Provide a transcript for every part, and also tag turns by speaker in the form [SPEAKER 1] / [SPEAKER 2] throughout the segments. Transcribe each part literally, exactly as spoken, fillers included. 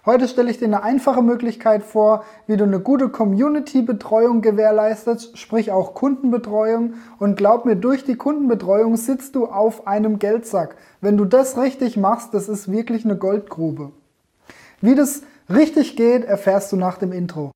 [SPEAKER 1] Heute stelle ich dir eine einfache Möglichkeit vor, wie du eine gute Community-Betreuung gewährleistest, sprich auch Kundenbetreuung. Und glaub mir, durch die Kundenbetreuung sitzt du auf einem Geldsack. Wenn du das richtig machst, das ist wirklich eine Goldgrube. Wie das richtig geht, erfährst du nach dem Intro.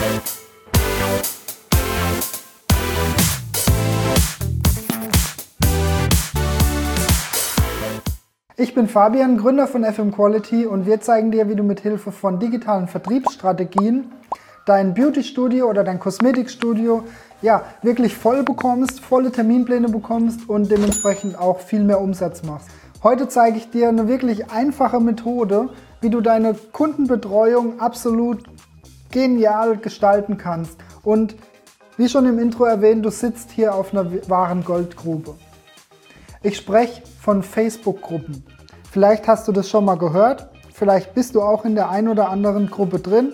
[SPEAKER 1] Ich bin Fabian, Gründer von F M Quality, und wir zeigen dir, wie du mit Hilfe von digitalen Vertriebsstrategien dein Beauty-Studio oder dein Kosmetikstudio ja, wirklich voll bekommst, volle Terminpläne bekommst und dementsprechend auch viel mehr Umsatz machst. Heute zeige ich dir eine wirklich einfache Methode, wie du deine Kundenbetreuung absolut genial gestalten kannst. Und wie schon im Intro erwähnt, du sitzt hier auf einer wahren Goldgrube. Ich spreche von Facebook-Gruppen. Vielleicht hast du das schon mal gehört, vielleicht bist du auch in der ein oder anderen Gruppe drin.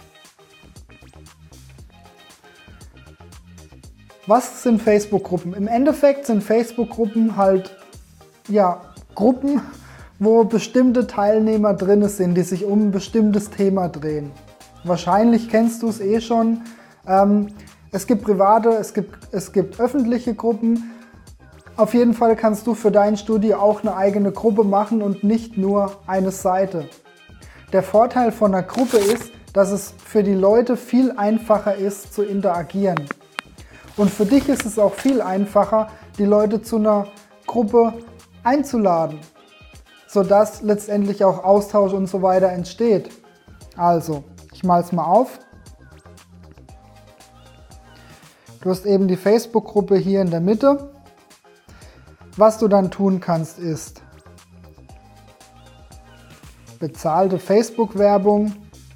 [SPEAKER 1] Was sind Facebook-Gruppen? Im Endeffekt sind Facebook-Gruppen halt ja, Gruppen, wo bestimmte Teilnehmer drin sind, die sich um ein bestimmtes Thema drehen. Wahrscheinlich kennst du es eh schon. Ähm, es gibt private, es gibt, es gibt öffentliche Gruppen. Auf jeden Fall kannst du für dein Studio auch eine eigene Gruppe machen und nicht nur eine Seite. Der Vorteil von einer Gruppe ist, dass es für die Leute viel einfacher ist zu interagieren. Und für dich ist es auch viel einfacher, die Leute zu einer Gruppe einzuladen, sodass letztendlich auch Austausch und so weiter entsteht. Also, ich male es mal auf. Du hast eben die Facebook-Gruppe hier in der Mitte. Was du dann tun kannst, ist bezahlte Facebook-Werbung.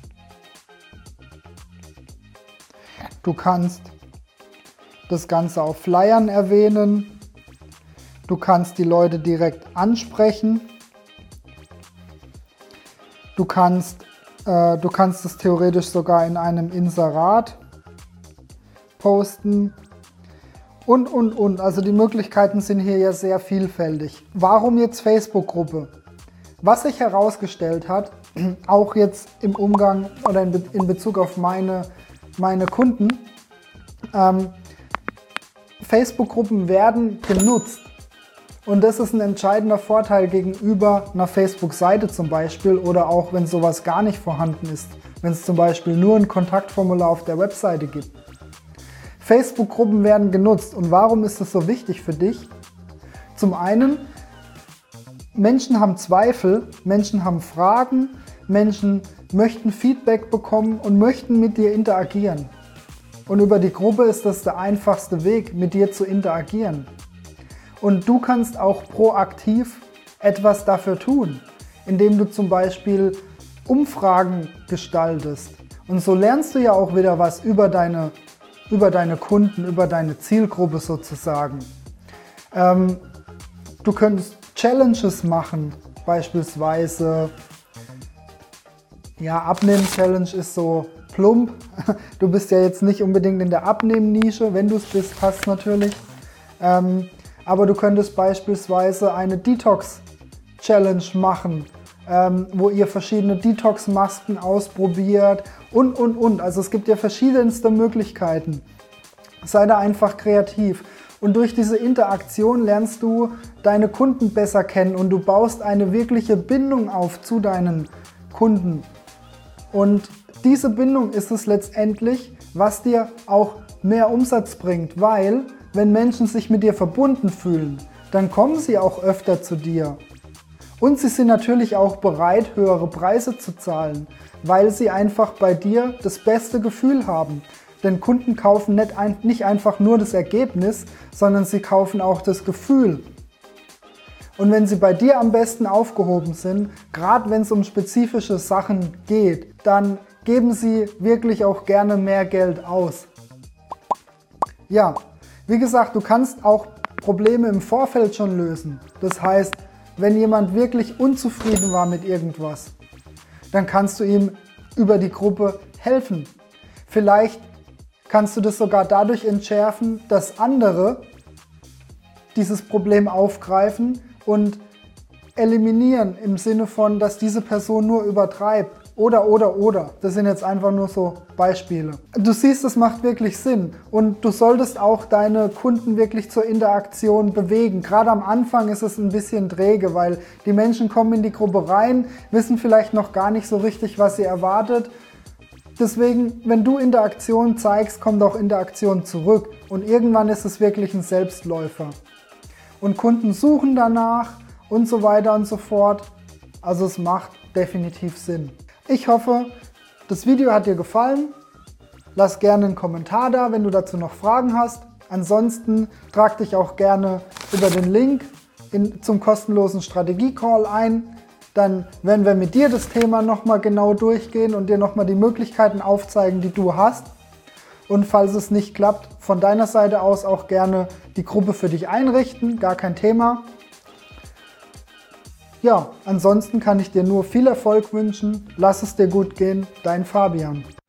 [SPEAKER 1] Du kannst das Ganze auf Flyern erwähnen. Du kannst die Leute direkt ansprechen. Du kannst, äh, du kannst es theoretisch sogar in einem Inserat posten. Und, und, und. Also die Möglichkeiten sind hier ja sehr vielfältig. Warum jetzt Facebook-Gruppe? Was sich herausgestellt hat, auch jetzt im Umgang oder in, Be in Bezug auf meine, meine Kunden, ähm, Facebook-Gruppen werden genutzt. Und das ist ein entscheidender Vorteil gegenüber einer Facebook-Seite zum Beispiel oder auch wenn sowas gar nicht vorhanden ist. Wenn es zum Beispiel nur ein Kontaktformular auf der Webseite gibt. Facebook-Gruppen werden genutzt. Und warum ist das so wichtig für dich? Zum einen, Menschen haben Zweifel, Menschen haben Fragen, Menschen möchten Feedback bekommen und möchten mit dir interagieren. Und über die Gruppe ist das der einfachste Weg, mit dir zu interagieren. Und du kannst auch proaktiv etwas dafür tun, indem du zum Beispiel Umfragen gestaltest. Und so lernst du ja auch wieder was über deine über deine Kunden, über deine Zielgruppe sozusagen. Ähm, du könntest Challenges machen, beispielsweise, ja, Abnehmen-Challenge ist so plump. Du bist ja jetzt nicht unbedingt in der Abnehmen-Nische, wenn du es bist, passt natürlich. Ähm, aber du könntest beispielsweise eine Detox-Challenge machen, ähm, wo ihr verschiedene Detox-Masken ausprobiert und, und, und. Also es gibt ja verschiedenste Möglichkeiten. Sei da einfach kreativ. Und durch diese Interaktion lernst du deine Kunden besser kennen und du baust eine wirkliche Bindung auf zu deinen Kunden. Und diese Bindung ist es letztendlich, was dir auch mehr Umsatz bringt, weil wenn Menschen sich mit dir verbunden fühlen, dann kommen sie auch öfter zu dir. Und sie sind natürlich auch bereit, höhere Preise zu zahlen, weil sie einfach bei dir das beste Gefühl haben. Denn Kunden kaufen nicht, ein, nicht einfach nur das Ergebnis, sondern sie kaufen auch das Gefühl. Und wenn sie bei dir am besten aufgehoben sind, gerade wenn es um spezifische Sachen geht, dann geben sie wirklich auch gerne mehr Geld aus. Ja, wie gesagt, du kannst auch Probleme im Vorfeld schon lösen. Das heißt, wenn jemand wirklich unzufrieden war mit irgendwas, dann kannst du ihm über die Gruppe helfen. Vielleicht kannst du das sogar dadurch entschärfen, dass andere dieses Problem aufgreifen und eliminieren im Sinne von, dass diese Person nur übertreibt. Oder, oder, oder. Das sind jetzt einfach nur so Beispiele. Du siehst, es macht wirklich Sinn. Und du solltest auch deine Kunden wirklich zur Interaktion bewegen. Gerade am Anfang ist es ein bisschen träge, weil die Menschen kommen in die Gruppe rein, wissen vielleicht noch gar nicht so richtig, was sie erwartet. Deswegen, wenn du Interaktion zeigst, kommt auch Interaktion zurück. Und irgendwann ist es wirklich ein Selbstläufer. Und Kunden suchen danach und so weiter und so fort. Also es macht definitiv Sinn. Ich hoffe, das Video hat dir gefallen. Lass gerne einen Kommentar da, wenn du dazu noch Fragen hast. Ansonsten trag dich auch gerne über den Link in, zum kostenlosen Strategie-Call ein. Dann werden wir mit dir das Thema nochmal genau durchgehen und dir nochmal die Möglichkeiten aufzeigen, die du hast. Und falls es nicht klappt, von deiner Seite aus auch gerne die Gruppe für dich einrichten, gar kein Thema. Ja, ansonsten kann ich dir nur viel Erfolg wünschen. Lass es dir gut gehen, dein Fabian.